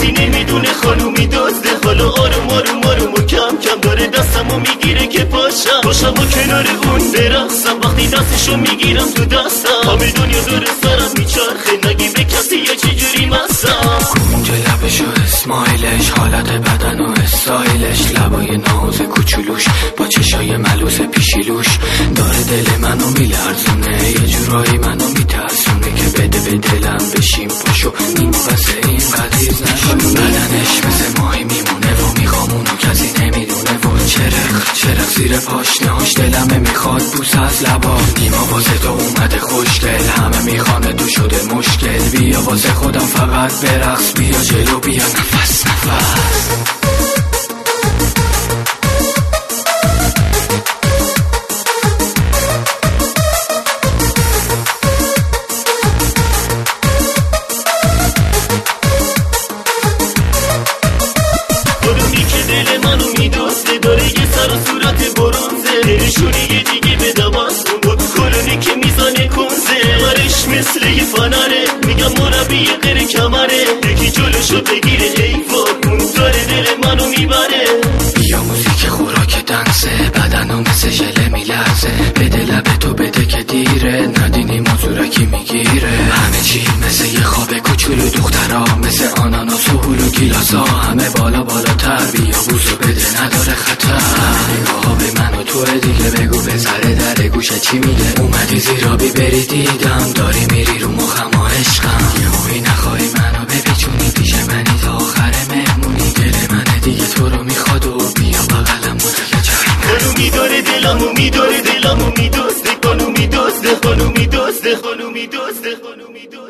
کسی نمیدونه خانومی دزده. حالا آروم آروم آروم و کم کم داره دستمو میگیره که پاشم و کنار اون برقصم. وقتی دستشو میگیرم تو دستم همه دنیا داره سرم میچرخه. نگی به کسی یا چجوری مستم. اونجا لبش و اسمایلش، حالت بدن و استایلش، لبای ناز کوچولوش با چشای ملوس پیشیلوش داره دل منو میلرزونه. یه جورایی منو میترسونه که بده به دلم بشیم پاشو این واسه این قدیز نشون. بدنش مثل ماهی میمونه و میخوام اونو کسی نمیدونه و چرخ زیر پاشنهاش دلمه میخواد بوس از لبا. نیما واسه تو اومده خوشگل، همه میخوانه تو شده مشکل. بیا واسه خودم فقط برقص، بیا جلو بیا نفس دل منو میدوسته، داره یه سر و صورت برونزه. نشونی یه دیگه به دماست با کلونی که میزانه کنزه. برش مثل یه فناره، میگم مربی غیر کمره. یکی جلوشو بگیره ایوان، اون داره دل منو میبره. بیا موزیک خوراک دنسه، بدنم مثل ژله میلرزه. بده لب تو بده که دیره، ندینی مزورکی میگیره. همه چی مثل یه خواب کوچولو، دخترها مثل آناناس و هلو گیلاسا همه بالا بالاتر. بیا بوسو بده نداره خطر. نگاه به من و توه دیگه، بگو بذاره در گوشه چی میگه. اومدی زیرابی بری دیدم، داری میری رو مخم و عشقم. یهویی نخواهی منو بپیچونی پیش منی تا آخر مهمونی. دل منه دیگه تو رو میخواد و بیا بغلم و دیگه چرم. خانومی داره دلمو میداره، دلمو میدزده. خانومی دزده، خانومی دزده، خانومی دزده، خانومی دزده.